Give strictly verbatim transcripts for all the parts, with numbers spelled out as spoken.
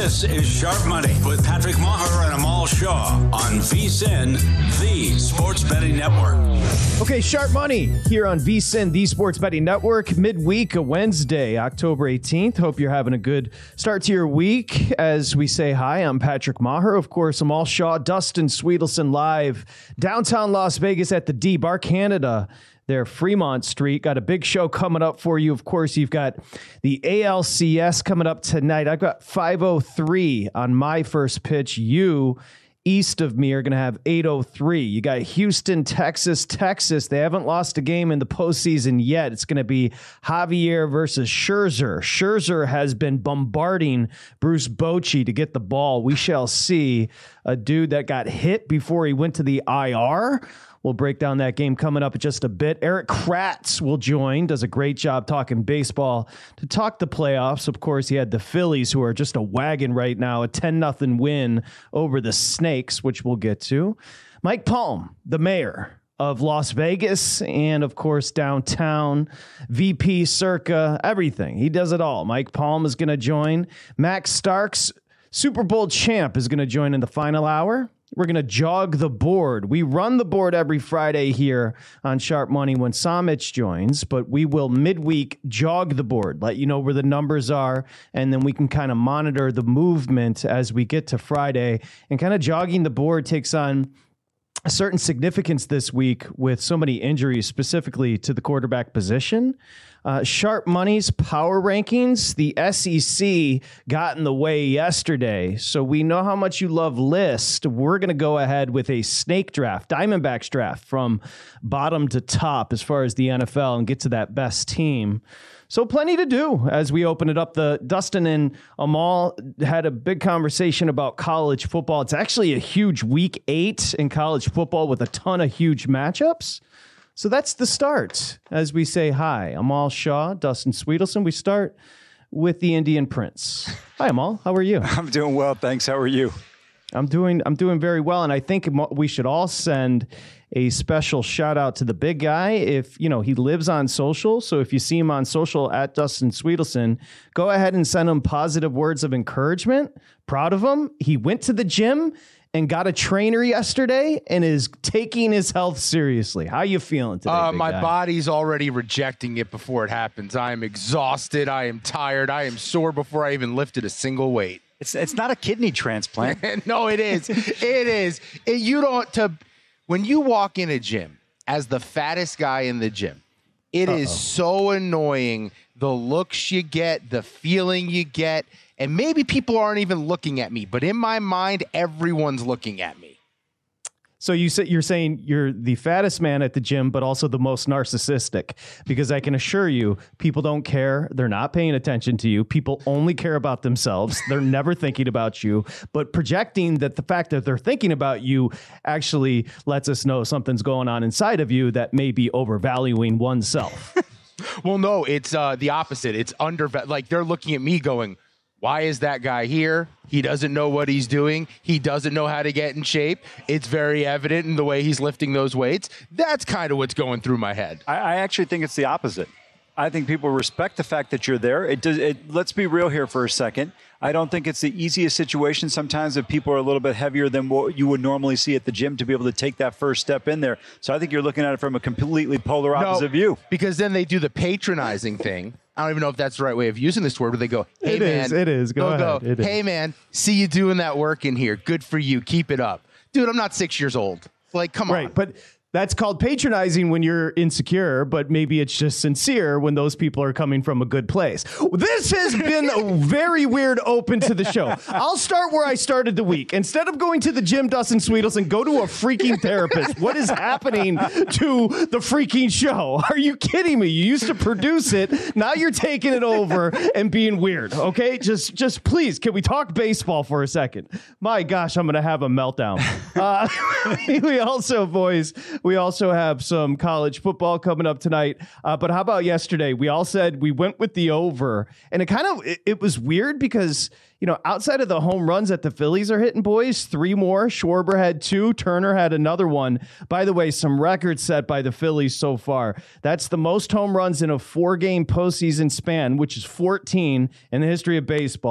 This is Sharp Money with Patrick Maher and Amal Shaw on V S I N, the Sports Betting Network. Okay, Sharp Money here on V S I N, the Sports Betting Network. Midweek, a Wednesday, October eighteenth. Hope you're having a good start to your week. As we say hi, I'm Patrick Maher. Of course, Amal Shaw, Dustin Sweetelson live downtown Las Vegas at the D, Bar Canada. There, Fremont Street. Got a big show coming up for you. Of course, you've got the A L C S coming up tonight. I've got five oh three on my first pitch. You, east of me, are going to have eight oh three. You got Houston, Texas, Texas. They haven't lost a game in the postseason yet. It's going to be Javier versus Scherzer. Scherzer has been bombarding Bruce Bochy to get the ball. We shall see. A dude that got hit before he went to the I R. We'll break down that game coming up in just a bit. Eric Kratz will join, does a great job talking baseball to talk the playoffs. Of course, he had the Phillies, who are just a wagon right now, a ten nothing win over the Snakes, which we'll get to. Mike Palm, the mayor of Las Vegas, and of course, downtown, V P, Circa, everything. He does it all. Mike Palm is going to join. Max Starks, Super Bowl champ, is going to join in the final hour. We're going to jog the board. We run the board every Friday here on Sharp Money when Samich joins, but we will midweek jog the board, let you know where the numbers are, and then we can kind of monitor the movement as we get to Friday. And kind of jogging the board takes on a certain significance this week with so many injuries, specifically to the quarterback position. Uh, Sharp Money's power rankings, the S E C got in the way yesterday, so we know how much you love list. We're going to go ahead with a snake draft, Diamondbacks draft from bottom to top as far as the N F L and get to that best team. So plenty to do as we open it up. The Dustin and Amal had a big conversation about college football. It's actually a huge week eight in college football with a ton of huge matchups. So that's the start. As we say hi, Amal Shaw, Dustin Sweetelson. We start with the Indian Prince. Hi, Amal. How are you? I'm doing well, thanks. How are you? I'm doing I'm doing very well, and I think we should all send a special shout out to the big guy. If you know he lives on social, so if you see him on social at Dustin Sweetelson, go ahead and send him positive words of encouragement. Proud of him. He went to the gym and got a trainer yesterday and is taking his health seriously. How you feeling today? Uh, big my guy? body's already rejecting it before it happens. I am exhausted. I am tired. I am sore before I even lifted a single weight. It's it's not a kidney transplant. No, it is. It is. It, you don't to when you walk in a gym as the fattest guy in the gym, it Uh-oh. is so annoying. The looks you get, the feeling you get. And maybe people aren't even looking at me, but in my mind, everyone's looking at me. So you say, you're saying you're the fattest man at the gym, but also the most narcissistic, because I can assure you, people don't care. They're not paying attention to you. People only care about themselves. They're never thinking about you, but projecting that the fact that they're thinking about you actually lets us know something's going on inside of you that may be overvaluing oneself. Well, no, it's uh, the opposite. It's under, like they're looking at me going, why is that guy here? He doesn't know what he's doing. He doesn't know how to get in shape. It's very evident in the way he's lifting those weights. That's kind of what's going through my head. I, I actually think it's the opposite. I think people respect the fact that you're there. It does. It, let's be real here for a second. I don't think it's the easiest situation sometimes if people are a little bit heavier than what you would normally see at the gym to be able to take that first step in there. So I think you're looking at it from a completely polar opposite no, view. Because then they do the patronizing thing. I don't even know if that's the right way of using this word, but they go, hey, it man. Is, it is. Go ahead. Go, it hey, is. man, see you doing that work in here. Good for you. Keep it up. Dude, I'm not six years old. Like, come right, on. But that's called patronizing when you're insecure, but maybe it's just sincere when those people are coming from a good place. This has been a very weird open to the show. I'll start where I started the week. Instead of going to the gym, Dustin Sweetelson, go to a freaking therapist. What is happening to the freaking show? Are you kidding me? You used to produce it. Now you're taking it over and being weird. Okay, just just please, can we talk baseball for a second? My gosh, I'm going to have a meltdown. Uh, we also, boys, We also have some college football coming up tonight. Uh, but how about yesterday? We all said we went with the over, and it kind of it, it was weird because, you know, outside of the home runs that the Phillies are hitting, boys, three more. Schwarber had two. Turner had another one. By the way, some records set by the Phillies so far. That's the most home runs in a four-game postseason span, which is fourteen in the history of baseball.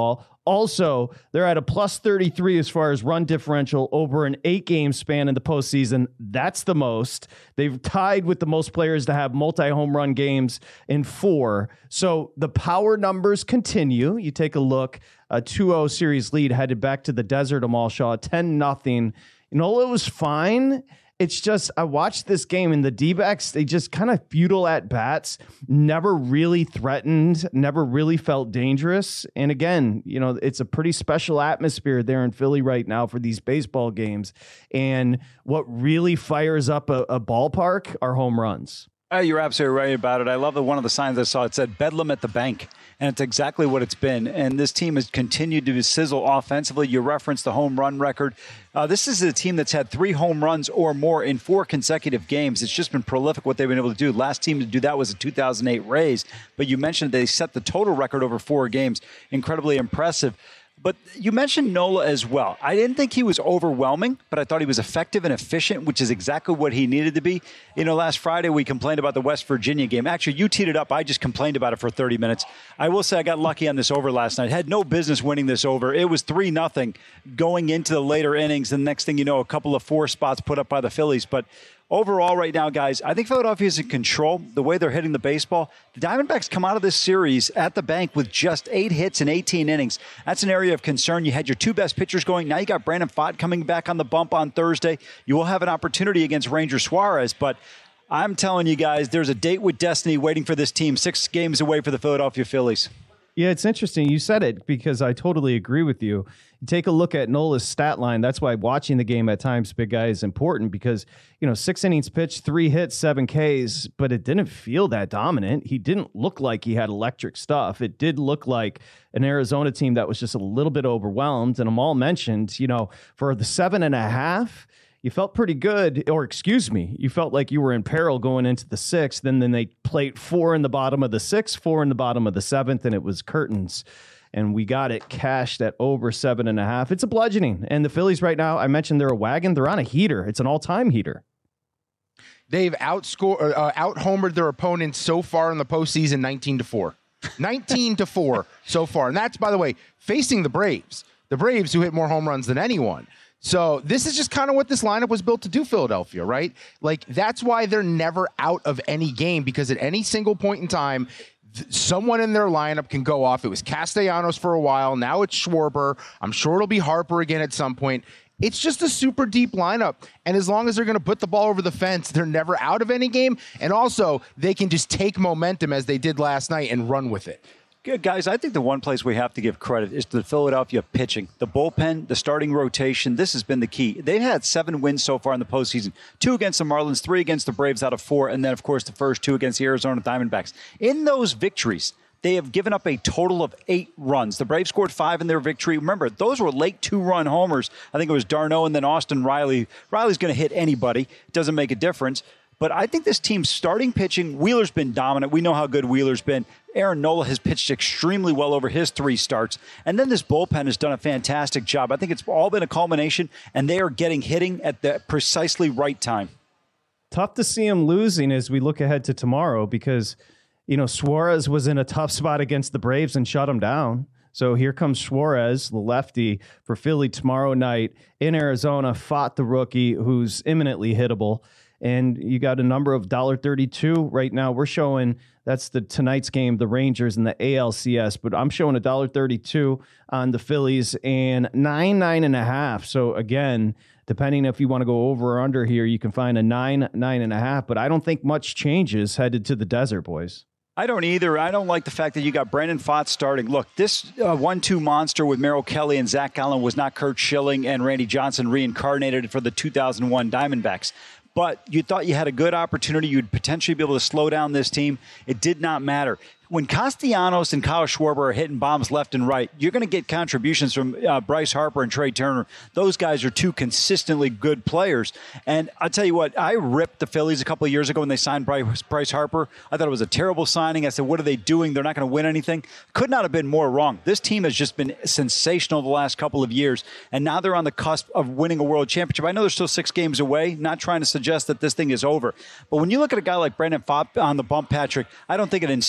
Also, they're at a plus thirty-three as far as run differential over an eight-game span in the postseason. That's the most. They've tied with the most players to have multi-home run games in four. So the power numbers continue. You take a look, a two oh series lead headed back to the desert, Amal Shaw, ten nothing. You know, it was fine. It's just, I watched this game and the D-backs, they just kind of futile at bats, never really threatened, never really felt dangerous. And again, you know, it's a pretty special atmosphere there in Philly right now for these baseball games. And what really fires up a, a ballpark are home runs. Uh, you're absolutely right about it. I love that one of the signs I saw, it said Bedlam at the bank. And it's exactly what it's been. And this team has continued to sizzle offensively. You referenced the home run record. Uh, this is a team that's had three home runs or more in four consecutive games. It's just been prolific what they've been able to do. Last team to do that was the two thousand eight Rays. But you mentioned they set the total record over four games. Incredibly impressive. But you mentioned Nola as well. I didn't think he was overwhelming, but I thought he was effective and efficient, which is exactly what he needed to be. You know, last Friday we complained about the West Virginia game. Actually, you teed it up. I just complained about it for thirty minutes. I will say I got lucky on this over last night. Had no business winning this over. It was three nothing going into the later innings. And the next thing you know, a couple of four spots put up by the Phillies. But overall right now, guys, I think Philadelphia is in control. The way they're hitting the baseball, the Diamondbacks come out of this series at the bank with just eight hits in eighteen innings. That's an area of concern. You had your two best pitchers going. Now you got Brandon Pfaadt coming back on the bump on Thursday. You will have an opportunity against Ranger Suarez, but I'm telling you guys, there's a date with destiny waiting for this team, six games away for the Philadelphia Phillies. Yeah, it's interesting. You said it because I totally agree with you. You take a look at Nola's stat line. That's why watching the game at times, big guy, is important because, you know, six innings pitched, three hits, seven Ks, but it didn't feel that dominant. He didn't look like he had electric stuff. It did look like an Arizona team that was just a little bit overwhelmed. And Amal mentioned, you know, for the seven and a half, you felt pretty good, or excuse me, you felt like you were in peril going into the sixth. Then, then they played four in the bottom of the sixth, four in the bottom of the seventh, and it was curtains. And we got it cashed at over seven and a half. It's a bludgeoning. And the Phillies right now, I mentioned they're a wagon. They're on a heater. It's an all-time heater. They've outscored, uh, out-homered their opponents so far in the postseason, nineteen to four. nineteen to four so far. And that's, by the way, facing the Braves. The Braves, who hit more home runs than anyone. So this is just kind of what this lineup was built to do, Philadelphia, right? Like, that's why they're never out of any game, because at any single point in time, th- someone in their lineup can go off. It was Castellanos for a while. Now it's Schwarber. I'm sure it'll be Harper again at some point. It's just a super deep lineup. And as long as they're going to put the ball over the fence, they're never out of any game. And also, they can just take momentum as they did last night and run with it. Good, guys, I think the one place we have to give credit is to the Philadelphia pitching. The bullpen, the starting rotation, this has been the key. They've had seven wins so far in the postseason. Two against the Marlins, three against the Braves out of four, and then, of course, the first two against the Arizona Diamondbacks. In those victories, they have given up a total of eight runs. The Braves scored five in their victory. Remember, those were late two-run homers. I think it was d'Arnaud and then Austin Riley. Riley's going to hit anybody. It doesn't make a difference. But I think this team's starting pitching, Wheeler's been dominant. We know how good Wheeler's been. Aaron Nola has pitched extremely well over his three starts. And then this bullpen has done a fantastic job. I think it's all been a culmination, and they are getting hitting at the precisely right time. Tough to see him losing as we look ahead to tomorrow because, you know, Suarez was in a tough spot against the Braves and shut him down. So here comes Suarez, the lefty, for Philly tomorrow night in Arizona, fought the rookie who's imminently hittable. And you got a number of one dollar thirty-two right now. We're showing that's the tonight's game, the Rangers and the A L C S, but I'm showing one dollar thirty-two on the Phillies and nine, nine and a half. So again, depending if you want to go over or under here, you can find a nine, nine and a half, but I don't think much changes headed to the desert, boys. I don't either. I don't like the fact that you got Brandon Pfaadt starting. Look, this uh, one two monster with Merrill Kelly and Zach Gallen was not Curt Schilling and Randy Johnson reincarnated for the two thousand one Diamondbacks. But you thought you had a good opportunity. You'd potentially be able to slow down this team. It did not matter. When Castellanos and Kyle Schwarber are hitting bombs left and right, you're going to get contributions from uh, Bryce Harper and Trey Turner. Those guys are two consistently good players. And I'll tell you what, I ripped the Phillies a couple of years ago when they signed Bryce, Bryce Harper. I thought it was a terrible signing. I said, what are they doing? They're not going to win anything. Could not have been more wrong. This team has just been sensational the last couple of years, and now they're on the cusp of winning a world championship. I know they're still six games away, not trying to suggest that this thing is over. But when you look at a guy like Brandon Pfaadt on the bump, Patrick, I don't think it instills confidence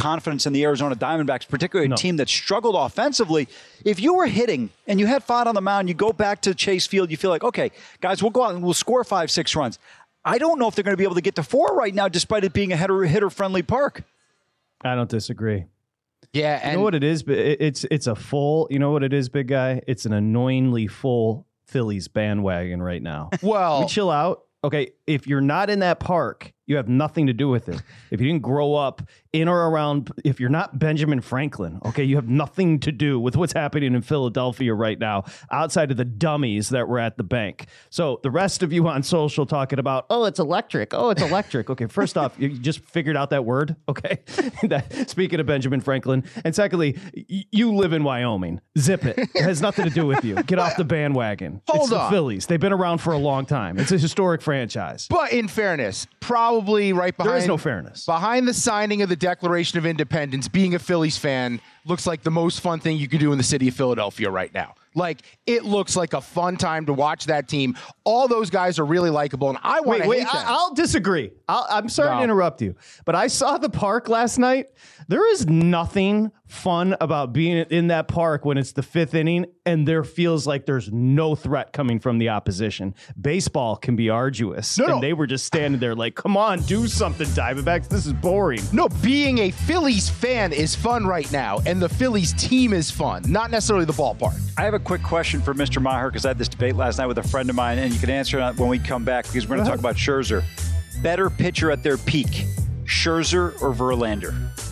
confidence in the Arizona Diamondbacks, particularly a No. team that struggled offensively. If you were hitting and you had Fod on the mound, you go back to Chase Field, you feel like, okay, guys, we'll go out and we'll score five, six runs. I don't know if they're going to be able to get to four right now, despite it being a hitter, hitter-friendly park. I don't disagree. Yeah, and You know what it is? But it- it's it's a full. You know what it is, big guy? It's an annoyingly full Phillies bandwagon right now. well, We chill out. Okay, if you're not in that park, you have nothing to do with it. If you didn't grow up in or around, if you're not Benjamin Franklin, okay, you have nothing to do with what's happening in Philadelphia right now, outside of the dummies that were at the bank. So the rest of you on social talking about, oh, it's electric. Oh, it's electric. Okay, first off, you just figured out that word, okay? that, speaking of Benjamin Franklin. And secondly, y- you live in Wyoming. Zip it. It has nothing to do with you. Get off the bandwagon. Hold it's the on. Phillies. They've been around for a long time. It's a historic franchise. but in fairness, probably right behind There is no fairness. behind the signing of the Declaration of Independence, being a Phillies fan looks like the most fun thing you could do in the city of Philadelphia right now. Like, it looks like a fun time to watch that team. All those guys are really likable, and I want Wait, to wait, hate them. I, I'll disagree. I'll, I'm sorry No. to interrupt you, but I saw the park last night. There is nothing fun about being in that park when it's the fifth inning and there feels like there's no threat coming from the opposition. Baseball can be arduous. No, and no. they were just standing there like, come on, do something, Diamondbacks. This is boring. No, being a Phillies fan is fun right now, and the Phillies team is fun, not necessarily the ballpark. I have a quick question for Mister Maher, because I had this debate last night with a friend of mine, and you can answer it when we come back, because we're going to talk about Scherzer. Better pitcher at their peak, Scherzer or Verlander?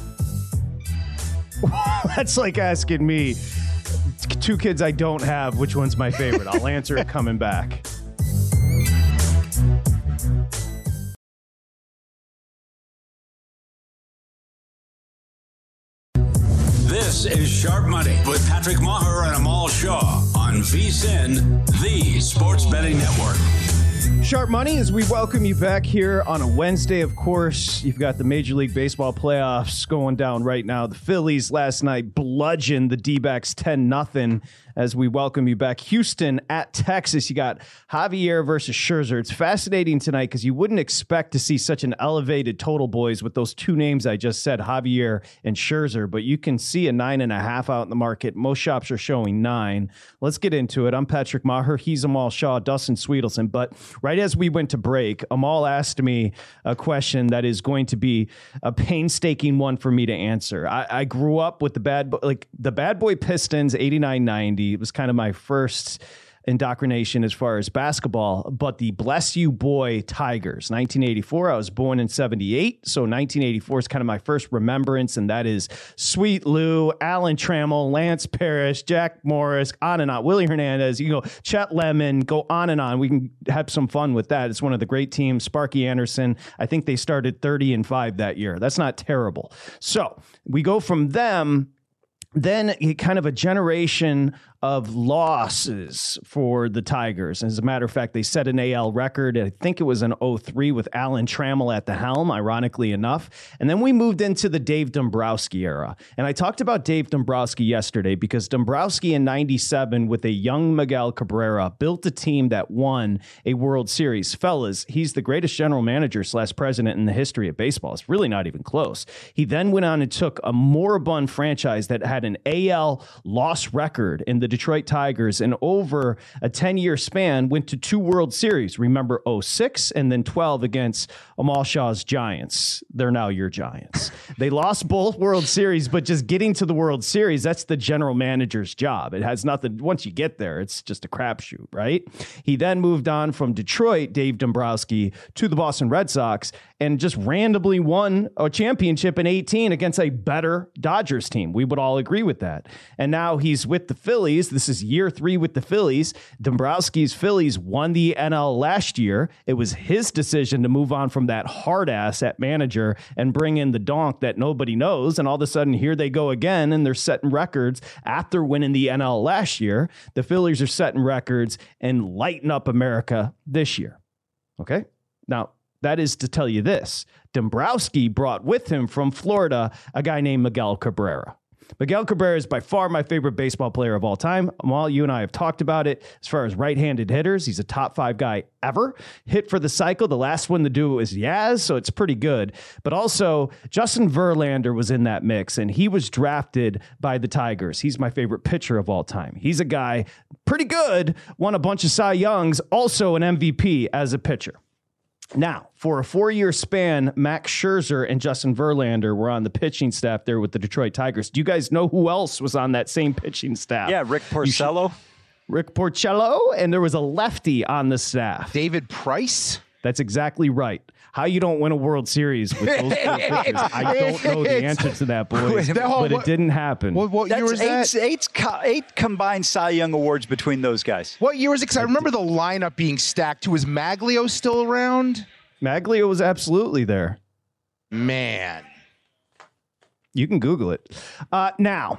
That's like asking me, two kids I don't have, which one's my favorite? I'll answer it coming back. This is Sharp Money with Patrick Maher and Amal Shaw on VSiN, the Sports Betting Network. Sharp Money, as we welcome you back here on a Wednesday, of course. You've got the Major League Baseball playoffs going down right now. The Phillies last night bludgeoned the D-backs ten nothing. As we welcome you back. Houston at Texas. You got Javier versus Scherzer. It's fascinating tonight because you wouldn't expect to see such an elevated total, boys, with those two names I just said, Javier and Scherzer, but you can see a nine and a half out in the market. Most shops are showing nine. Let's get into it. I'm Patrick Maher. He's Amal Shaw, Dustin Sweetelson. But right as we went to break, Amal asked me a question that is going to be a painstaking one for me to answer. I, I grew up with the bad, like the Bad Boy Pistons, eighty-nine ninety. It was kind of my first indoctrination as far as basketball, but the Bless You Boy Tigers, nineteen eighty-four. I was born in seventy-eight, so nineteen eighty-four is kind of my first remembrance, and that is Sweet Lou, Alan Trammell, Lance Parrish, Jack Morris, on and on, Willie Hernandez, you go, Chet Lemon, go on and on. We can have some fun with that. It's one of the great teams. Sparky Anderson, I think they started thirty and five that year. That's not terrible. So we go from them. Then kind of a generation of losses for the Tigers. As a matter of fact, they set an A L record. I think it was an oh three with Alan Trammell at the helm, ironically enough. And then we moved into the Dave Dombrowski era. And I talked about Dave Dombrowski yesterday because Dombrowski in ninety-seven with a young Miguel Cabrera built a team that won a World Series. Fellas, he's the greatest general manager slash president in the history of baseball. It's really not even close. He then went on and took a moribund franchise that had an A L loss record in the Detroit Tigers, and over a ten-year span went to two World Series. Remember oh six and then twelve against Amal Shaw's Giants. They're now your Giants. They lost both World Series, but just getting to the World Series, that's the general manager's job. It has nothing. Once you get there, it's just a crapshoot, right? He then moved on from Detroit, Dave Dombrowski, to the Boston Red Sox, and just randomly won a championship in eighteen against a better Dodgers team. We would all agree with that. And now he's with the Phillies. This is year three with the Phillies. Dombrowski's Phillies won the N L last year. It was his decision to move on from that hard ass at manager and bring in the donk that nobody knows. And all of a sudden, here they go again, and they're setting records after winning the N L last year. The Phillies are setting records and lighting up America this year. Okay? Now, that is to tell you this. Dombrowski brought with him from Florida a guy named Miguel Cabrera. Miguel Cabrera is by far my favorite baseball player of all time. Amal, you and I have talked about it. As far as right-handed hitters, he's a top five guy ever. Hit for the cycle. The last one to do it was Yaz, so it's pretty good. But also, Justin Verlander was in that mix, and he was drafted by the Tigers. He's my favorite pitcher of all time. He's a guy pretty good, won a bunch of Cy Youngs, also an M V P as a pitcher. Now, for a four-year span, Max Scherzer and Justin Verlander were on the pitching staff there with the Detroit Tigers. Do you guys know who else was on that same pitching staff? Yeah, Rick Porcello. Rick Porcello, and there was a lefty on the staff. David Price? That's exactly right. How you don't win a World Series with those four pitchers, I don't know the answer to that, boys, but it didn't happen. What, what year was That's that? eight, eight, co- eight combined Cy Young awards between those guys. What year was it? Because I remember the lineup being stacked. Too. Was Maglio still around? Maglio was absolutely there. Man. You can Google it. Uh, now,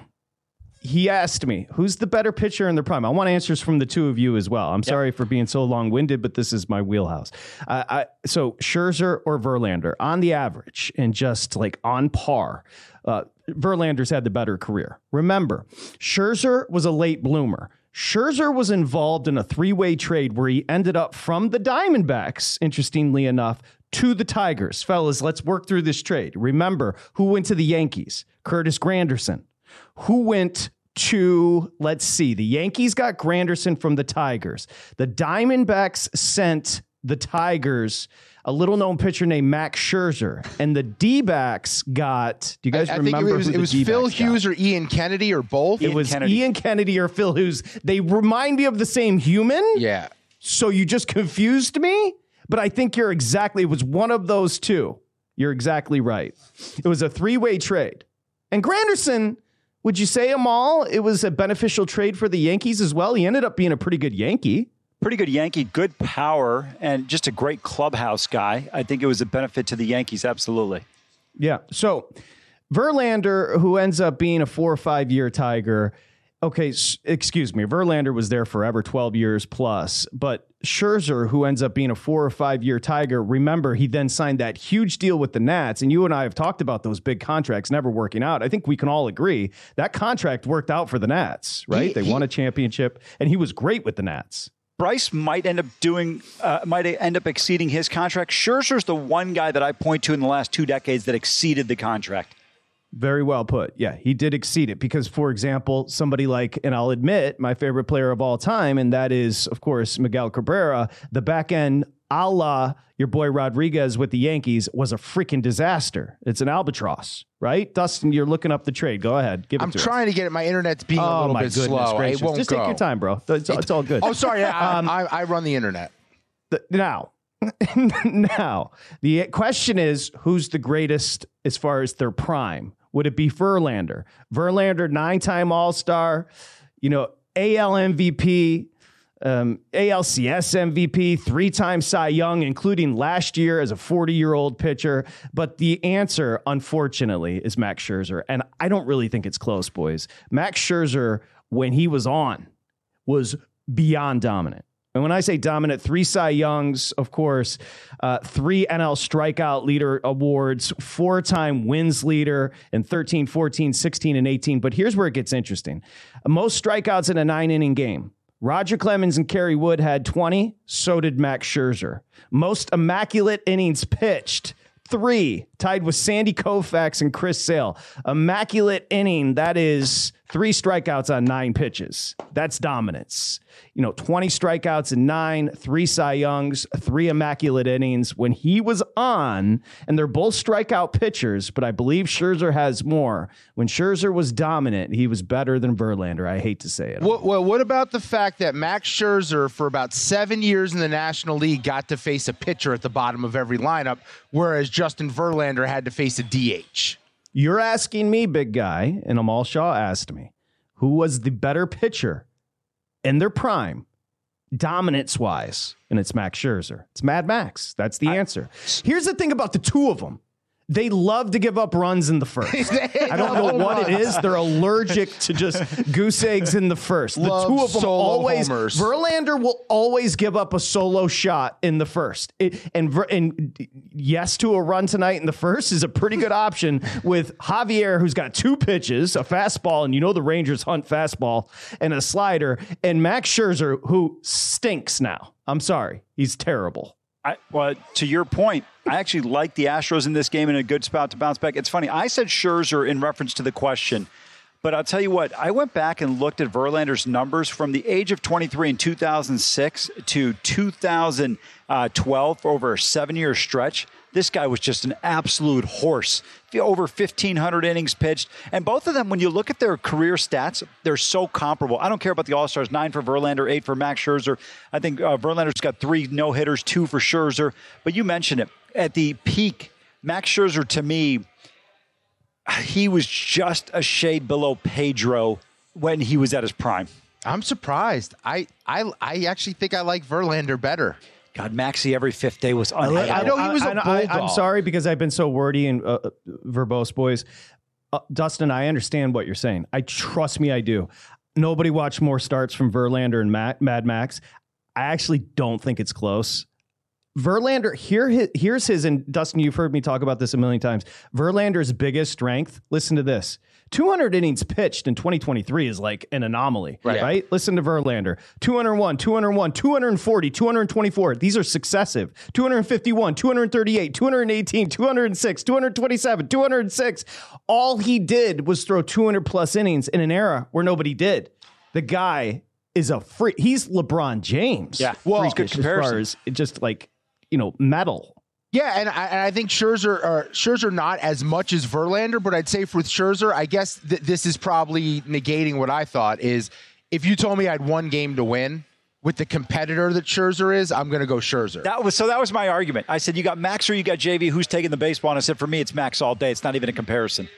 he asked me, who's the better pitcher in the prime? I want answers from the two of you as well. I'm yep. sorry for being so long-winded, but this is my wheelhouse. Uh, I, so Scherzer or Verlander, on the average and just like on par, uh, Verlander's had the better career. Remember, Scherzer was a late bloomer. Scherzer was involved in a three-way trade where he ended up from the Diamondbacks, interestingly enough, to the Tigers. Fellas, let's work through this trade. Remember, who went to the Yankees? Curtis Granderson. Who went to, let's see, the Yankees got Granderson from the Tigers. The Diamondbacks sent the Tigers a little-known pitcher named Max Scherzer, and the D-backs got, do you guys I, I remember think it was, who it was the Phil D-backs Hughes got? or Ian Kennedy or both? It Ian was Kennedy. Ian Kennedy or Phil Hughes. They remind me of the same human. Yeah. So you just confused me, but I think you're exactly, it was one of those two. You're exactly right. It was a three-way trade. And Granderson, would you say, Amal, it was a beneficial trade for the Yankees as well? He ended up being a pretty good Yankee. Pretty good Yankee, good power, and just a great clubhouse guy. I think it was a benefit to the Yankees, absolutely. Yeah. So Verlander, who ends up being a four or five year Tiger. Okay, s- excuse me. Verlander was there forever, twelve years plus. But Scherzer, who ends up being a four or five year Tiger, remember, he then signed that huge deal with the Nats. And you and I have talked about those big contracts never working out. I think we can all agree that contract worked out for the Nats, right? He, they he, won a championship, and he was great with the Nats. Bryce might end up doing, uh, might end up exceeding his contract. Scherzer's the one guy that I point to in the last two decades that exceeded the contract. Very well put. Yeah, he did exceed it because, for example, somebody like, and I'll admit, my favorite player of all time, and that is, of course, Miguel Cabrera, the back end a la your boy Rodriguez with the Yankees was a freaking disaster. It's an albatross, right? Dustin, you're looking up the trade. Go ahead. Give it I'm to trying us. to get it. My internet's being oh, a little my bit goodness slow. Gracious. It won't Just go. take your time, bro. It's, it's all good. Oh, sorry. I, Um, I, I run the internet. The, now, now, the question is, who's the greatest as far as their prime? Would it be Verlander? Verlander, nine-time All-Star, you know, A L M V P, um, A L C S M V P, three-time Cy Young, including last year as a forty-year-old pitcher. But the answer, unfortunately, is Max Scherzer. And I don't really think it's close, boys. Max Scherzer, when he was on, was beyond dominant. And when I say dominant, three Cy Youngs, of course, uh, three N L strikeout leader awards, four-time wins leader in thirteen, fourteen, sixteen, and eighteen. But here's where it gets interesting. Most strikeouts in a nine-inning game. Roger Clemens and Kerry Wood had twenty. So did Max Scherzer. Most immaculate innings pitched. Three, tied with Sandy Koufax and Chris Sale. Immaculate inning, that is three strikeouts on nine pitches. That's dominance. You know, twenty strikeouts in nine, three Cy Youngs, three immaculate innings. When he was on, and they're both strikeout pitchers, but I believe Scherzer has more. When Scherzer was dominant, he was better than Verlander. I hate to say it. Well, well, what about the fact that Max Scherzer, for about seven years in the National League, got to face a pitcher at the bottom of every lineup, whereas Justin Verlander had to face a D H? You're asking me, big guy, and Amal Shaw asked me, who was the better pitcher in their prime, dominance-wise? And it's Max Scherzer. It's Mad Max. That's the I, answer. Here's the thing about the two of them. They love to give up runs in the first. I don't know what it is. They're allergic to just goose eggs in the first. The Love two of them solo always. homers. Verlander will always give up a solo shot in the first. It, and, and yes to a run tonight in the first is a pretty good option with Javier, who's got two pitches, a fastball, and you know the Rangers hunt fastball, and a slider, and Max Scherzer, who stinks now. I'm sorry. He's terrible. I, well, to your point, I actually like the Astros in this game in a good spot to bounce back. It's funny. I said Scherzer in reference to the question, but I'll tell you what. I went back and looked at Verlander's numbers from the age of twenty-three in two thousand six to two thousand twelve for over a seven-year stretch. This guy was just an absolute horse. Over fifteen hundred innings pitched. And both of them, when you look at their career stats, they're so comparable. I don't care about the All-Stars. Nine for Verlander, eight for Max Scherzer. I think uh, Verlander's got three no-hitters, two for Scherzer. But you mentioned it. At the peak, Max Scherzer, to me, he was just a shade below Pedro when he was at his prime. I'm surprised. I, I, I actually think I like Verlander better. God, Maxie every fifth day was unhappy. I know he was a I, bulldog. I'm sorry because I've been so wordy and uh, verbose, boys. Uh, Dustin, I understand what you're saying. I trust me, I do. Nobody watched more starts from Verlander and Matt, Mad Max. I actually don't think it's close. Verlander, here, his, here's his, and Dustin, you've heard me talk about this a million times. Verlander's biggest strength, listen to this. two hundred innings pitched in twenty twenty-three is like an anomaly, right? right? Listen to Verlander. two oh one, two oh one, two forty, two twenty-four. These are successive. two fifty-one, two thirty-eight, two eighteen, two oh six, two twenty-seven, two oh six. All he did was throw two hundred plus innings in an era where nobody did. The guy is a freak. He's LeBron James. Yeah, well, freakish good comparison. As far as it just like, you know, metal. Yeah, and I, and I think Scherzer, uh, Scherzer not as much as Verlander, but I'd say for Scherzer, I guess th- this is probably negating what I thought is if you told me I had one game to win with the competitor that Scherzer is, I'm going to go Scherzer. That was so. That was my argument. I said you got Max or you got J V. Who's taking the baseball? And I said for me, it's Max all day. It's not even a comparison.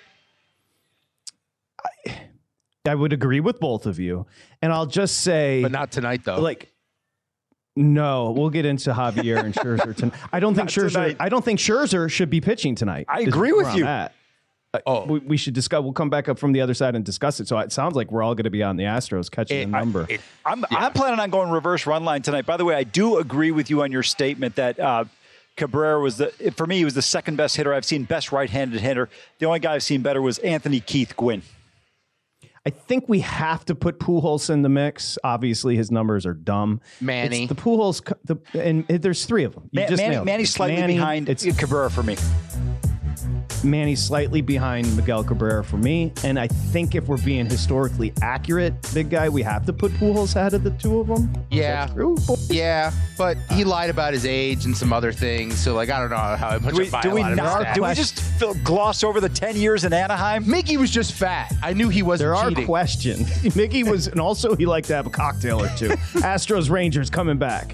I, I would agree with both of you, and I'll just say, but not tonight though. Like. No, we'll get into Javier and Scherzer tonight. I don't think Not Scherzer. tonight. I don't think Scherzer should be pitching tonight. I agree with you. At. Oh, we, we should discuss. We'll come back up from the other side and discuss it. So it sounds like we're all going to be on the Astros catching It- the number. I- it- I'm, Yeah. I'm planning on going reverse run line tonight. By the way, I do agree with you on your statement that uh, Cabrera was the for me he was the second best hitter I've seen, best right-handed hitter. The only guy I've seen better was Anthony Keith Gwynn. I think we have to put Pujols in the mix. Obviously, his numbers are dumb. Manny. It's the Pujols, co- the, and there's three of them. You Man, just Manny, nailed it. Manny's It's slightly Manny, behind It's Cabrera for me. Manny's slightly behind Miguel Cabrera for me. And I think if we're being historically accurate, big guy, we have to put Pujols ahead of the two of them. yeah, Is that true? yeah, but he lied about his age and some other things. So like, I don't know how much Do we, I buy do a we lot of his not? stats. Do we just fill, gloss over the ten years in Anaheim? Mickey was just fat. I knew he wasn't There are cheating. questions. Mickey was, and also he liked to have a cocktail or two. Astros Rangers coming back.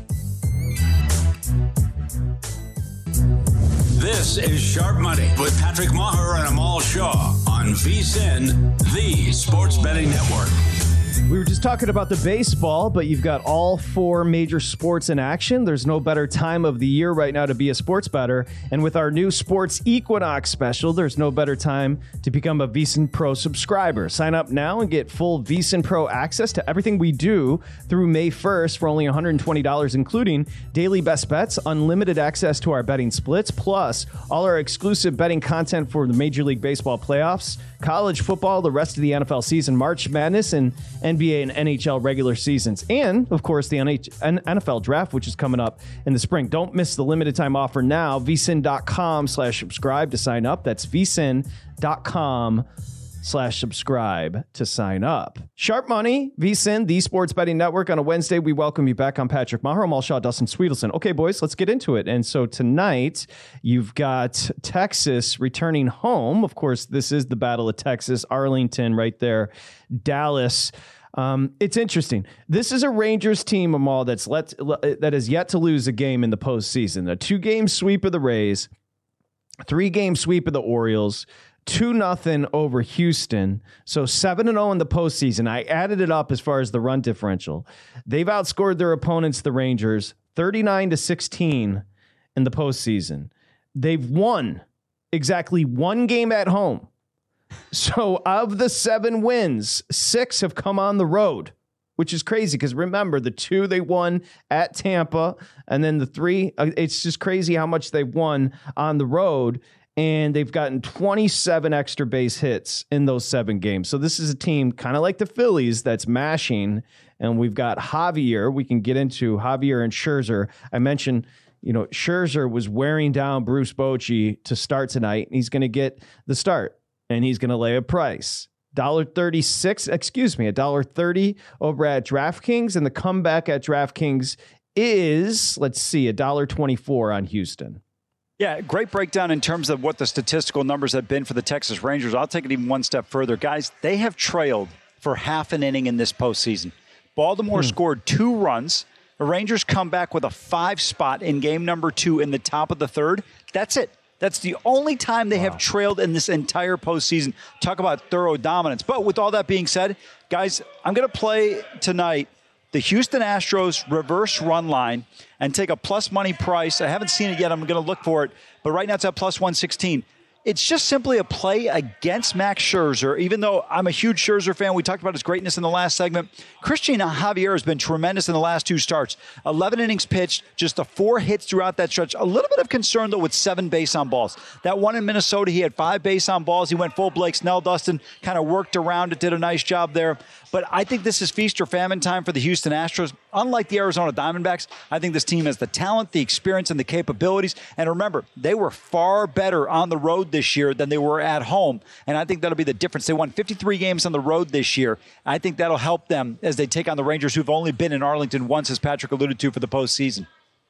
This is Sharp Money with Patrick Maher and Amal Shaw on VSiN, the Sports Betting Network. We were just talking about the baseball, but you've got all four major sports in action. There's no better time of the year right now to be a sports bettor. And with our new Sports Equinox special, there's no better time to become a VSiN Pro subscriber. Sign up now and get full VSiN Pro access to everything we do through May first for only one hundred twenty dollars, including daily best bets, unlimited access to our betting splits, plus all our exclusive betting content for the Major League Baseball playoffs, college football, the rest of the N F L season, March Madness, and N B A and N H L regular seasons, and of course the N F L draft, which is coming up in the spring. Don't miss the limited time offer now. V S I N dot com slash subscribe to sign up. That's V S I N dot com slash subscribe to sign up. Sharp Money, VSiN, the Sports Betting Network. On a Wednesday, we welcome you back. I'm Patrick Maher, Amal Shaw, Dustin Sweetelson. Okay, boys, let's get into it. And so tonight, you've got Texas returning home. Of course, this is the Battle of Texas, Arlington right there, Dallas. Um, it's interesting. This is a Rangers team, Amal, that's let, that has yet to lose a game in the postseason. A two-game sweep of the Rays, three-game sweep of the Orioles, two nothing over Houston. So seven and oh in the postseason. I added it up as far as the run differential. They've outscored their opponents, the Rangers, thirty-nine to sixteen in the postseason. They've won exactly one game at home. So of the seven wins, six have come on the road, which is crazy because remember, the two they won at Tampa, and then the three, uh, it's just crazy how much they've won on the road, and they've gotten twenty-seven extra base hits in those seven games. So this is a team kind of like the Phillies that's mashing, and we've got Javier. We can get into Javier and Scherzer. I mentioned, you know, Scherzer was wearing down Bruce Bochy to start tonight, and he's going to get the start, and he's going to lay a price. one dollar thirty-six, excuse me, one dollar thirty over at DraftKings, and the comeback at DraftKings is, let's see, one dollar twenty-four on Houston. Yeah, great breakdown in terms of what the statistical numbers have been for the Texas Rangers. I'll take it even one step further. Guys, they have trailed for half an inning in this postseason. Baltimore hmm. scored two runs. The Rangers come back with a five spot in game number two in the top of the third. That's it. That's the only time they wow. have trailed in this entire postseason. Talk about thorough dominance. But with all that being said, guys, I'm going to play tonight the Houston Astros reverse run line and take a plus money price. I haven't seen it yet. I'm going to look for it. But right now it's at plus one sixteen. It's just simply a play against Max Scherzer, even though I'm a huge Scherzer fan. We talked about his greatness in the last segment. Christian Javier has been tremendous in the last two starts. eleven innings pitched, just the four hits throughout that stretch. A little bit of concern, though, with seven base on balls. That one in Minnesota, he had five base on balls. He went full Blake Snell. Dustin kind of worked around it, did a nice job there. But I think this is feast or famine time for the Houston Astros. Unlike the Arizona Diamondbacks, I think this team has the talent, the experience, and the capabilities. And remember, they were far better on the road this year than they were at home. And I think that'll be the difference. They won fifty-three games on the road this year. I think that'll help them as they take on the Rangers, who've only been in Arlington once, as Patrick alluded to, for the postseason.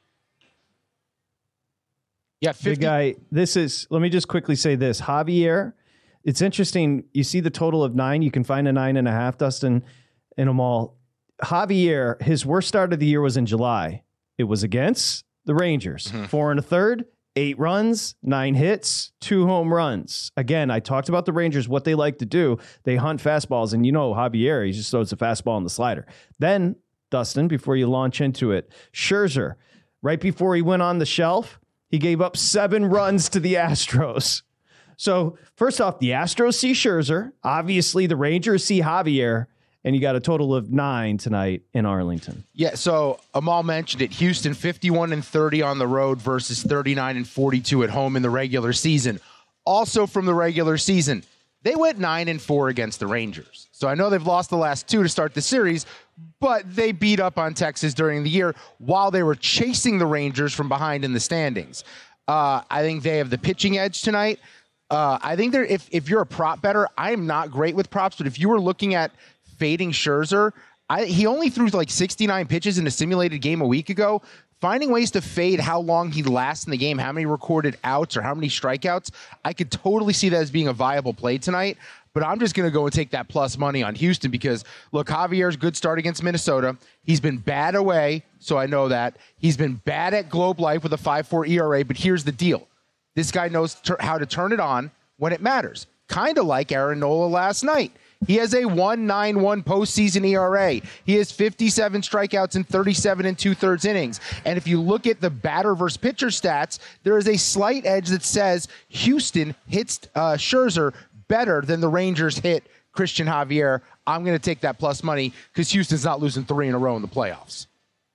Yeah, fifty Big guy, this is, let me just quickly say this. Javier, it's interesting. You see the total of nine. You can find a nine and a half, Dustin, in them all. Javier, his worst start of the year was in July. It was against the Rangers. Mm-hmm. Four and a third, eight runs, nine hits, two home runs. Again, I talked about the Rangers, what they like to do. They hunt fastballs, and you know Javier, he just throws a fastball and the slider. Then, Dustin, before you launch into it, Scherzer, right before he went on the shelf, he gave up seven runs to the Astros. So, first off, the Astros see Scherzer. Obviously, the Rangers see Javier. And you got a total of nine tonight in Arlington. Yeah, so Amal mentioned it. Houston fifty-one and thirty on the road versus thirty-nine and forty-two at home in the regular season. Also from the regular season, they went nine and four against the Rangers. So I know they've lost the last two to start the series, but they beat up on Texas during the year while they were chasing the Rangers from behind in the standings. Uh, I think they have the pitching edge tonight. Uh, I think they're if if you're a prop bettor, I am not great with props, but if you were looking at fading Scherzer, I, he only threw like sixty-nine pitches in a simulated game a week ago. Finding ways to fade how long he lasts in the game, how many recorded outs or how many strikeouts, I could totally see that as being a viable play tonight. But I'm just going to go and take that plus money on Houston because, look, Javier's good start against Minnesota. He's been bad away, so I know that. He's been bad at Globe Life with a five point four E R A, but here's the deal. This guy knows ter- how to turn it on when it matters, kind of like Aaron Nola last night. He has a one point nine one postseason E R A. He has fifty-seven strikeouts in thirty-seven and two-thirds innings. And if you look at the batter versus pitcher stats, there is a slight edge that says Houston hits uh, Scherzer better than the Rangers hit Christian Javier. I'm going to take that plus money because Houston's not losing three in a row in the playoffs.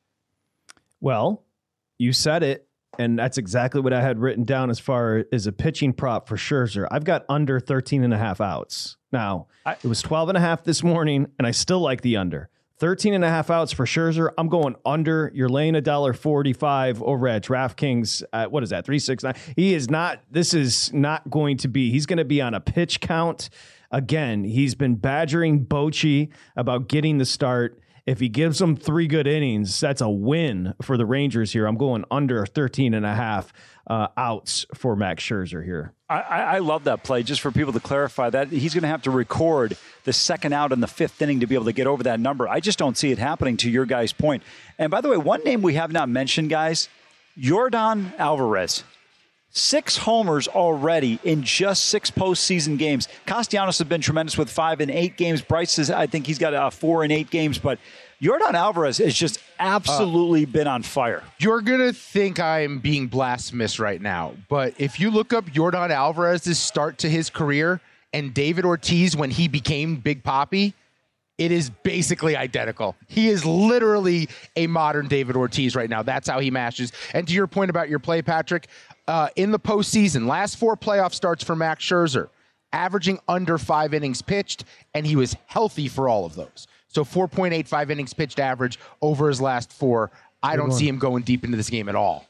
Well, you said it. And that's exactly what I had written down as far as a pitching prop for Scherzer. I've got under thirteen and a half outs. Now, I, it was twelve and a half this morning, and I still like the under. thirteen and a half outs for Scherzer. I'm going under. You're laying one dollar forty-five over at DraftKings. At, what is that, three sixty-nine? He is not, this is not going to be, he's going to be on a pitch count. Again, he's been badgering Bochy about getting the start. If he gives them three good innings, that's a win for the Rangers here. I'm going under thirteen and a half uh, outs for Max Scherzer here. I, I love that play. Just for people to clarify that, he's going to have to record the second out in the fifth inning to be able to get over that number. I just don't see it happening, to your guys' point. And by the way, one name we have not mentioned, guys, Yordan Alvarez. Six homers already in just six postseason games. Castellanos has been tremendous with five and eight games. Bryce says I think he's got uh, four and eight games, but Yordan Alvarez has just absolutely uh, been on fire. You're going to think I'm being blasphemous right now, but if you look up Yordan Alvarez's start to his career and David Ortiz when he became Big Papi, it is basically identical. He is literally a modern David Ortiz right now. That's how he mashes. And to your point about your play, Patrick, uh, in the postseason, last four playoff starts for Max Scherzer, averaging under five innings pitched, and he was healthy for all of those. So four point eight five innings pitched average over his last four. I don't see him going deep into this game at all.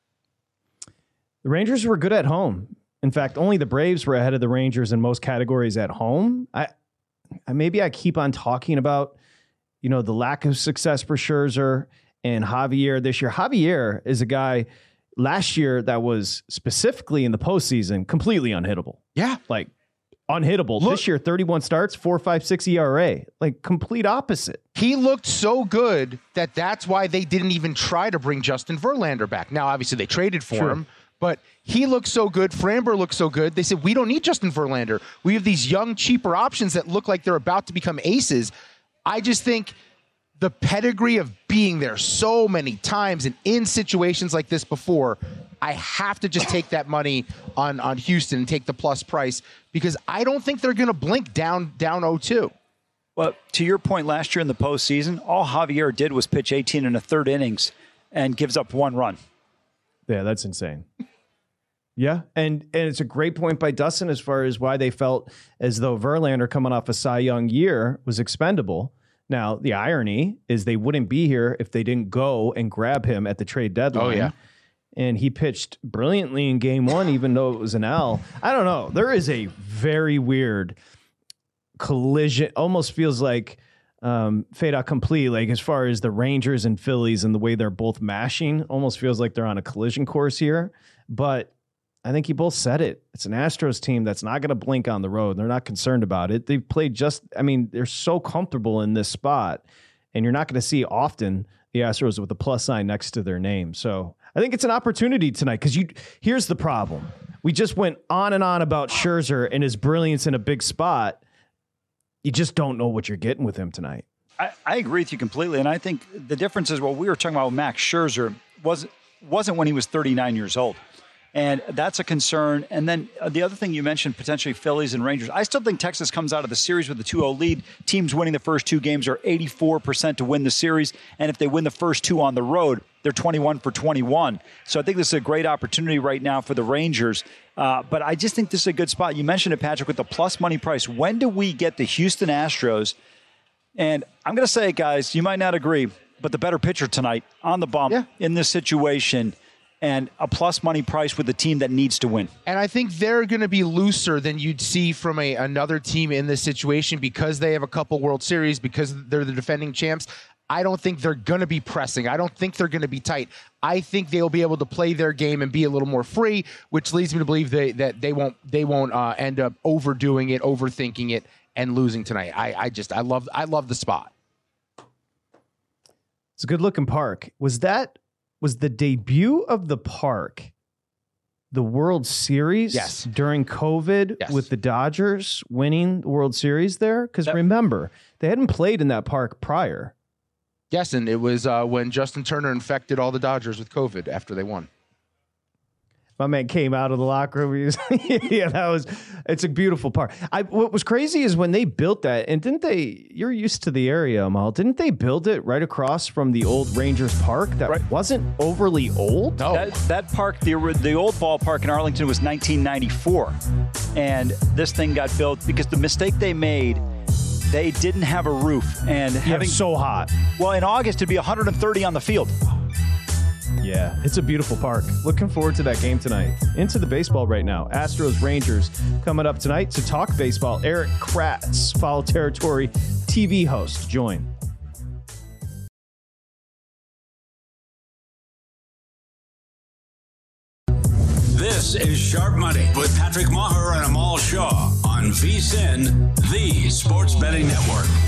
The Rangers were good at home. In fact, only the Braves were ahead of the Rangers in most categories at home. I, I maybe I keep on talking about, you know, the lack of success for Scherzer and Javier this year. Javier is a guy last year that was specifically in the postseason completely unhittable. Yeah. Like unhittable. Look, this year, thirty-one starts, four point five six E R A. Like complete opposite. He looked so good that that's why they didn't even try to bring Justin Verlander back. Now, obviously, they traded for True. him, but he looked so good. Framber looked so good. They said, we don't need Justin Verlander. We have these young, cheaper options that look like they're about to become aces. I just think the pedigree of being there so many times and in situations like this before, I have to just take that money on, on Houston and take the plus price because I don't think they're going to blink down down oh two. Well, to your point, last year in the postseason, all Javier did was pitch eighteen and a third innings and gives up one run. Yeah, that's insane. Yeah, and and it's a great point by Dustin as far as why they felt as though Verlander coming off a Cy Young year was expendable. Now, the irony is they wouldn't be here if they didn't go and grab him at the trade deadline. Oh, yeah. And he pitched brilliantly in game one, even though it was an L. I don't know. There is a very weird collision. Almost feels like um, fait accompli, like as far as the Rangers and Phillies and the way they're both mashing, almost feels like they're on a collision course here. But I think you both said it. It's an Astros team that's not going to blink on the road. They're not concerned about it. They've played just, I mean, they're so comfortable in this spot, and you're not going to see often the Astros with a plus sign next to their name. So I think it's an opportunity tonight because you. Here's the problem. We just went on and on about Scherzer and his brilliance in a big spot. You just don't know what you're getting with him tonight. I, I agree with you completely, and I think the difference is what we were talking about with Max Scherzer was, wasn't when he was thirty-nine years old. And that's a concern. And then uh, the other thing you mentioned, potentially Phillies and Rangers. I still think Texas comes out of the series with a two oh lead. Teams winning the first two games are eighty-four percent to win the series. And if they win the first two on the road, they're twenty-one for twenty-one. So I think this is a great opportunity right now for the Rangers. Uh, but I just think this is a good spot. You mentioned it, Patrick, with the plus money price. When do we get the Houston Astros? And I'm going to say, guys, you might not agree, but the better pitcher tonight on the bump yeah. in this situation. And a plus money price with a team that needs to win. And I think they're going to be looser than you'd see from a another team in this situation because they have a couple World Series, because they're the defending champs. I don't think they're going to be pressing. I don't think they're going to be tight. I think they'll be able to play their game and be a little more free, which leads me to believe they, that they won't they won't uh, end up overdoing it, overthinking it, and losing tonight. I, I just I love I love the spot. It's a good looking park. Was that? Was the debut of the park the World Series yes. during COVID yes. with the Dodgers winning the World Series there? Because yep. remember, they hadn't played in that park prior. Yes, and it was uh, when Justin Turner infected all the Dodgers with COVID after they won. My man came out of the locker room. He was, yeah, that was, it's a beautiful park. I, what was crazy is when they built that, and didn't they, you're used to the area, Amal, didn't they build it right across from the old Rangers Park that right. wasn't overly old? No. That, that park, the, the old ballpark in Arlington was nineteen ninety-four. And this thing got built because the mistake they made, they didn't have a roof. And yeah, having so hot. Well, in August, it'd be one hundred thirty on the field. Yeah, it's a beautiful park. Looking forward to that game tonight. Into the baseball right now. Astros Rangers coming up tonight to talk baseball. Eric Kratz, Foul Territory T V host, join. This is Sharp Money with Patrick Maher and Amal Shaw on VSiN, the Sports Betting Network.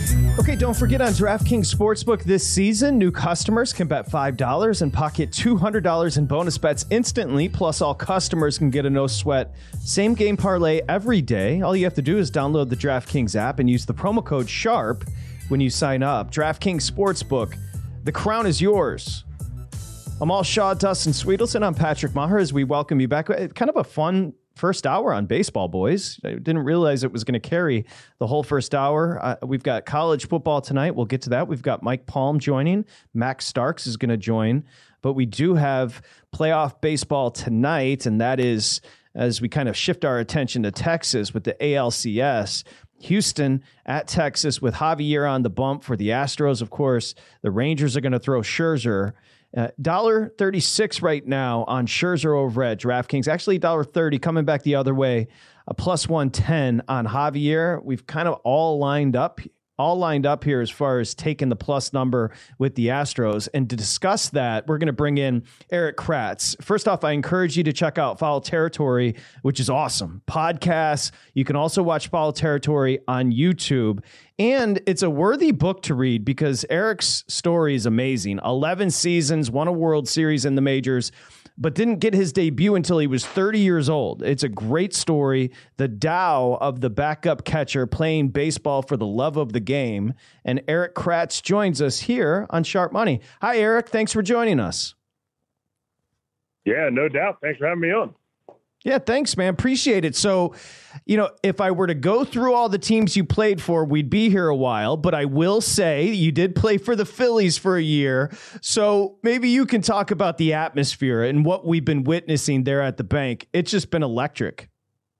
Okay, don't forget on DraftKings Sportsbook this season, new customers can bet five dollars and pocket two hundred dollars in bonus bets instantly. Plus, all customers can get a no-sweat same-game parlay every day. All you have to do is download the DraftKings app and use the promo code SHARP when you sign up. DraftKings Sportsbook, the crown is yours. Amal Shaw, Dustin Sweetelson, I'm Patrick Maher as we welcome you back. Kind of a fun first hour on baseball, boys. I didn't realize it was going to carry the whole first hour. Uh, we've got college football tonight. We'll get to that. We've got Mike Palm joining. Max Starks is going to join. But we do have playoff baseball tonight, and that is as we kind of shift our attention to Texas with the A L C S. Houston at Texas with Javier on the bump for the Astros. Of course, the Rangers are going to throw Scherzer. Uh, one dollar thirty-six right now on Scherzer over at DraftKings. Actually, one dollar thirty coming back the other way. A plus one ten on Javier. We've kind of all lined up, all lined up here as far as taking the plus number with the Astros. And to discuss that, we're going to bring in Erik Kratz. First off, I encourage you to check out Foul Territory, which is awesome. Podcasts. You can also watch Foul Territory on YouTube. And it's a worthy book to read because Erik's story is amazing. eleven seasons, won a World Series in the majors, but didn't get his debut until he was thirty years old. It's a great story. The Tao of the backup catcher playing baseball for the love of the game. And Erik Kratz joins us here on Sharp Money. Hi, Erik. Thanks for joining us. Yeah, no doubt. Thanks for having me on. Yeah, thanks, man. Appreciate it. So, you know, if I were to go through all the teams you played for, we'd be here a while. But I will say you did play for the Phillies for a year. So maybe you can talk about the atmosphere and what we've been witnessing there at the bank. It's just been electric.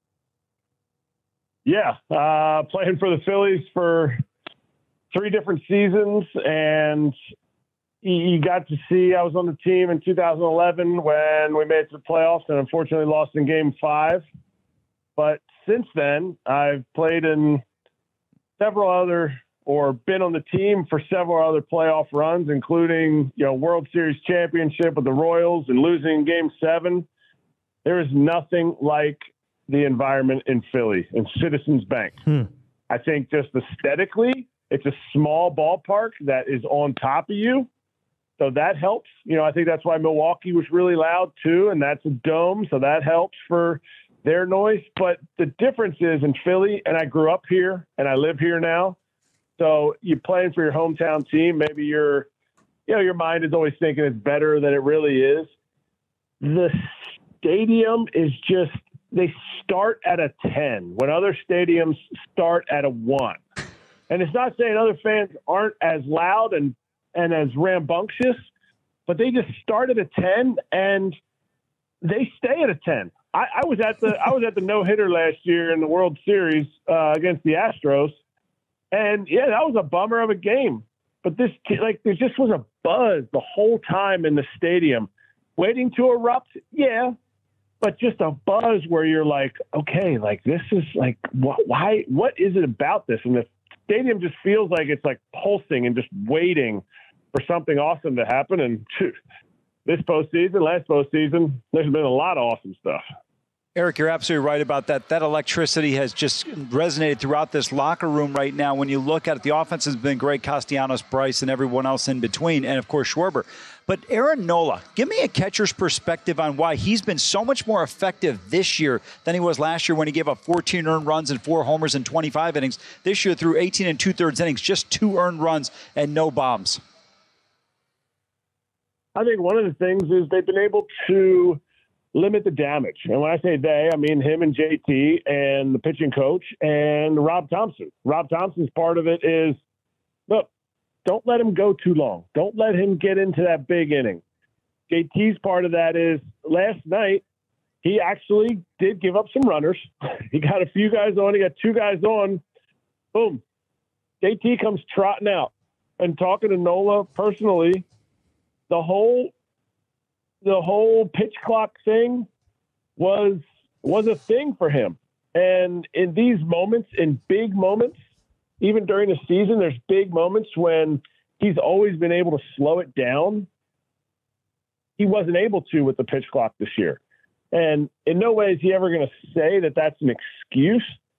Yeah, uh, playing for the Phillies for three different seasons. And you got to see, I was on the team in two thousand eleven when we made it to the playoffs and unfortunately lost in game five. But since then, I've played in several other or been on the team for several other playoff runs, including, you know, World Series championship with the Royals and losing game seven. There is nothing like the environment in Philly, in Citizens Bank. Hmm. I think just aesthetically, it's a small ballpark that is on top of you. So that helps. You know, I think that's why Milwaukee was really loud too, and that's a dome, so that helps for their noise. But the difference is in Philly, and I grew up here, and I live here now, so you're playing for your hometown team. Maybe you're, you know, your mind is always thinking it's better than it really is. The stadium is just, they start at a ten when other stadiums start at a one. And it's not saying other fans aren't as loud and and as rambunctious, but they just start at a ten and they stay at a ten. I, I was at the I was at the no hitter last year in the World Series uh, against the Astros, and yeah, that was a bummer of a game. But this, like, there just was a buzz the whole time in the stadium, waiting to erupt. Yeah, but just a buzz where you're like, okay, like this is like, wh- why? What is it about this? And the stadium just feels like it's like pulsing and just waiting for something awesome to happen. And phew, this postseason, last postseason, there's been a lot of awesome stuff. Erik, you're absolutely right about that. That electricity has just resonated throughout this locker room right now. When you look at it, the offense has been great. Castellanos, Bryce, and everyone else in between, and of course Schwarber. But Aaron Nola, give me a catcher's perspective on why he's been so much more effective this year than he was last year when he gave up fourteen earned runs and four homers in twenty-five innings. This year through eighteen and two-thirds innings, just two earned runs and no bombs. I think one of the things is they've been able to limit the damage. And when I say they, I mean him and J T and the pitching coach and Rob Thompson. Rob Thompson's part of it is, look, don't let him go too long. Don't let him get into that big inning. J T's part of that is last night, he actually did give up some runners. He got a few guys on. He got two guys on. Boom. J T comes trotting out and talking to Nola personally. The whole the whole pitch clock thing was was a thing for him. And in these moments, in big moments, even during the season, there's big moments when he's always been able to slow it down. He wasn't able to with the pitch clock this year. And in no way is he ever going to say that that's an excuse.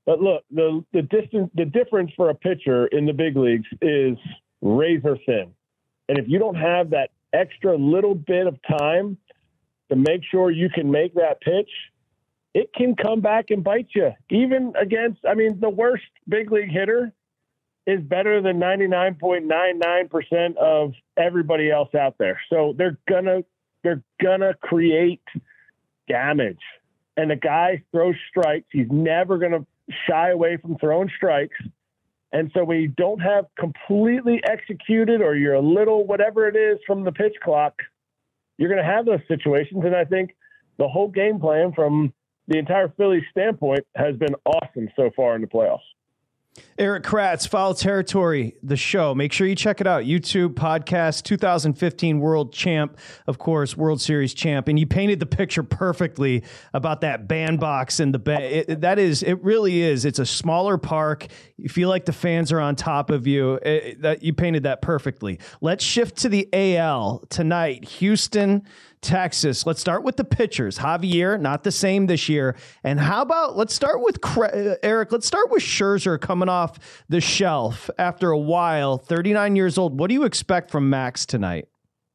But look, the the distance, the difference for a pitcher in the big leagues is razor thin. And if you don't have that extra little bit of time to make sure you can make that pitch, it can come back and bite you. Even against, I mean, the worst big league hitter is better than ninety-nine point nine nine percent of everybody else out there. So they're gonna they're gonna create damage. And the guy throws strikes. He's never gonna shy away from throwing strikes. And so when you don't have completely executed, or you're a little whatever it is from the pitch clock, you're going to have those situations. And I think the whole game plan from the entire Phillies standpoint has been awesome so far in the playoffs. Erik Kratz, Foul Territory, the show. Make sure you check it out. YouTube podcast, two thousand fifteen World Champ, of course, World Series champ. And you painted the picture perfectly about that bandbox and the ba- it, that is, it really is. It's a smaller park. You feel like the fans are on top of you. It, that you painted that perfectly. Let's shift to the A L tonight. Houston, Texas. Let's start with the pitchers. Javier, not the same this year. And how about, let's start with uh, Eric. Let's start with Scherzer coming off the shelf after a while, thirty-nine years old. What do you expect from Max tonight?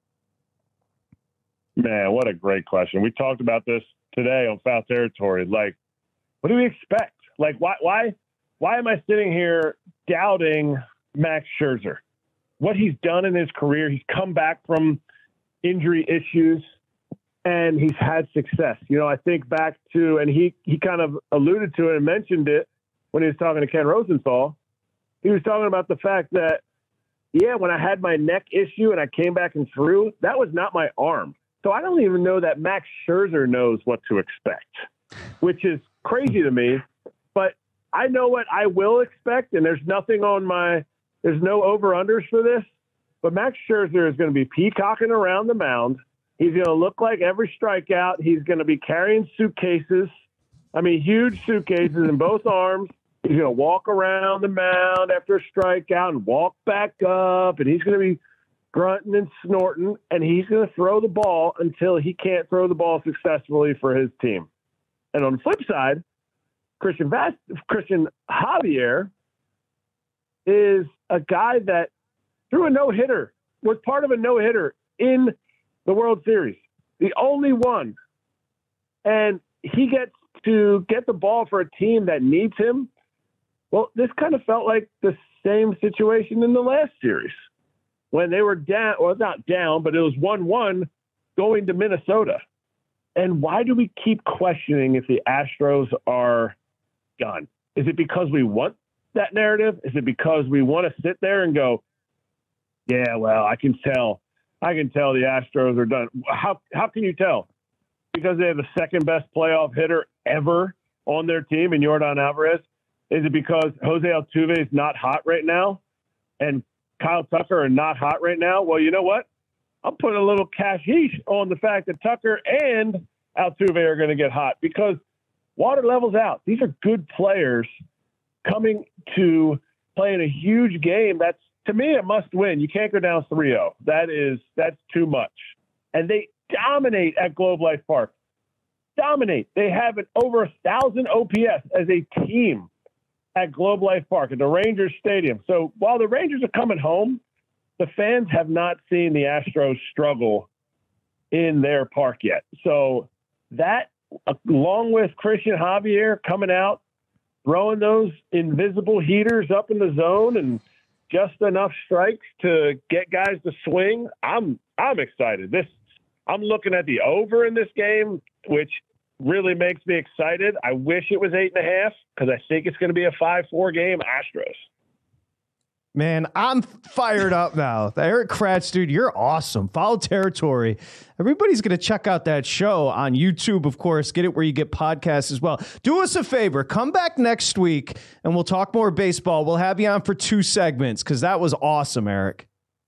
Man, what a great question. We talked about this today on Foul Territory. Like, what do we expect? Like, why, why, why am I sitting here doubting Max Scherzer? What he's done in his career, he's come back from injury issues, and he's had success. You know, I think back to, and he, he kind of alluded to it and mentioned it when he was talking to Ken Rosenthal. He was talking about the fact that, yeah, when I had my neck issue and I came back and threw, that was not my arm. So I don't even know that Max Scherzer knows what to expect, which is crazy to me. But I know what I will expect, and there's nothing on my, there's no over-unders for this. But Max Scherzer is going to be peacocking around the mound. He's going to look like every strikeout. He's going to be carrying suitcases. I mean, huge suitcases in both arms. He's going to walk around the mound after a strikeout and walk back up, and he's going to be grunting and snorting, and he's going to throw the ball until he can't throw the ball successfully for his team. And on the flip side, Christian Vast, Christian Javier is a guy that threw a no-hitter, was part of a no-hitter in the World Series, the only one. And he gets to get the ball for a team that needs him. Well, this kind of felt like the same situation in the last series when they were down, well, not down, but it was one one going to Minnesota. And why do we keep questioning if the Astros are done? Is it because we want that narrative? Is it because we want to sit there and go, yeah, well, I can tell. I can tell the Astros are done. How how can you tell? Because they have the second best playoff hitter ever on their team in Yordan Alvarez? Is it because Jose Altuve is not hot right now and Kyle Tucker are not hot right now? Well, you know what? I'm putting a little cashish on the fact that Tucker and Altuve are going to get hot because water levels out. These are good players coming to play in a huge game. That's, to me, a must win. You can't go down three oh. That is, that's too much. And they dominate at Globe Life Park. Dominate. They have an over a thousand O P S as a team at Globe Life Park at the Rangers Stadium. So while the Rangers are coming home, the fans have not seen the Astros struggle in their park yet. So that, along with Christian Javier coming out, throwing those invisible heaters up in the zone and just enough strikes to get guys to swing, I'm I'm excited. This I'm looking at the over in this game, which really makes me excited. I wish it was eight and a half because I think it's going to be a five four game Astros. Man, I'm fired up now. Erik Kratz, dude, you're awesome. Foul Territory. Everybody's going to check out that show on YouTube, of course. Get it where you get podcasts as well. Do us a favor. Come back next week, and we'll talk more baseball. We'll have you on for two segments because that was awesome, Eric.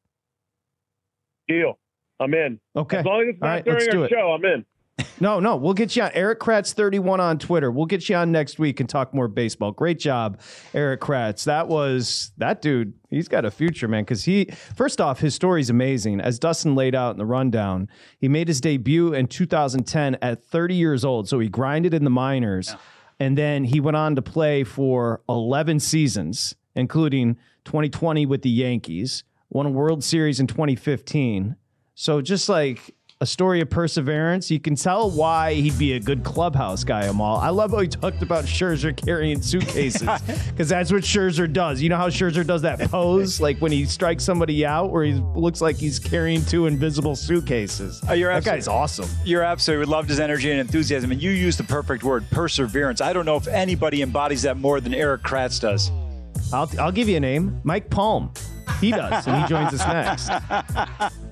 Deal. I'm in. Okay. As long as it's not right, during our show, I'm in. No, no, we'll get you on. Erik Kratz thirty-one on Twitter. We'll get you on next week and talk more baseball. Great job, Erik Kratz. That was, that dude, he's got a future, man, because he, first off, his story's amazing. As Dustin laid out in the rundown, he made his debut in two thousand ten at thirty years old, so he grinded in the minors. And then he went on to play for eleven seasons, including twenty twenty with the Yankees, won a World Series in twenty fifteen. So just like a story of perseverance. You can tell why he'd be a good clubhouse guy, Amal. I love how he talked about Scherzer carrying suitcases, because that's what Scherzer does. You know how Scherzer does that pose, like when he strikes somebody out, where he looks like he's carrying two invisible suitcases. Oh, you're that guy's awesome. You're absolutely loved his energy and enthusiasm, and you used the perfect word, perseverance. I don't know if anybody embodies that more than Erik Kratz does. I'll I'll give you a name, Mike Palm. He does, and he joins us next.